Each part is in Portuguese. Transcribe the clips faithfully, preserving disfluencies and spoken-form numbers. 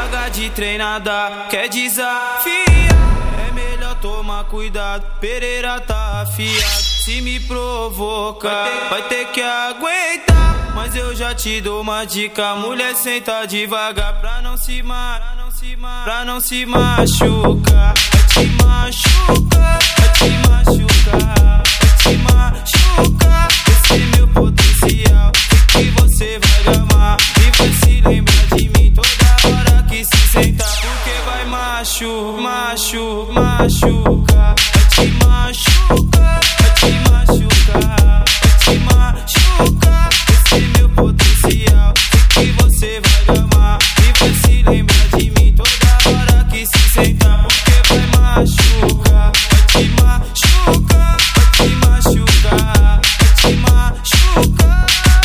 paga de treinada, quer desafiar. É melhor tomar cuidado, Pereira tá afiado. Se me provocar, vai ter que aguentar. Mas eu já te dou uma dica, mulher, senta devagar pra não se machucar, pra não se machucar. Vai te machucar, vai te machucar, vai te machucar. Esse é meu potencial, sei que você vai gamar e vai se lembrar de mim toda hora que se sentar. Porque vai machu, machu, machucar. Vai te machucar, vai te machucar, vai te machucar. Esse é meu potencial, sei que você vai gamar e vai se lembrar de mim toda hora que se sentar. Porque vai machucar, vai te machucar, vai te machucar, vai te machucar.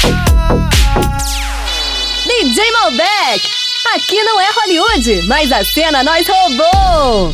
D J Malbec, aqui não é Hollywood, mas a cena nós roubou.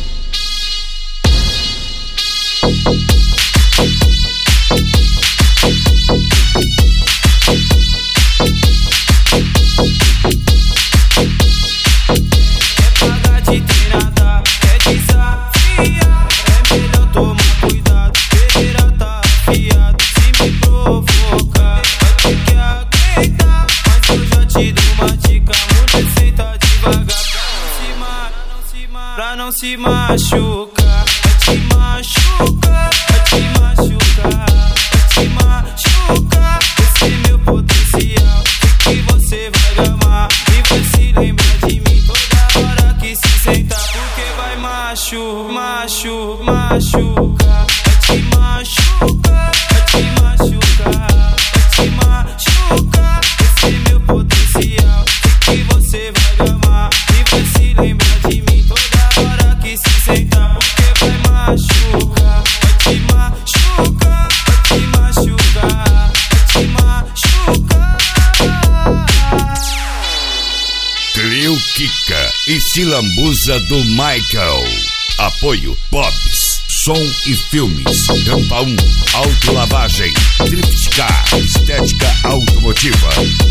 Não se machucar, vai te machucar, vai te machucar, vai te machucar. Esse é meu potencial, sei que você vai gamar e vai se lembrar de mim toda hora que se sentar. Porque vai machu, machu, machucar, vai te machucar, vai te machucar, vai te machucar. Esse é meu potencial, sei que você vai gamar e vai se lembrar de mim toda hora que se sentar. Porque vai machucar, vai te machucar, vai te machucar, vai te machucar. Cleo Kika e Silambuza do Michael. Apoio Bob's Som e Filmes, Rampa um, Autolavagem, Drift Car, Estética Automotiva.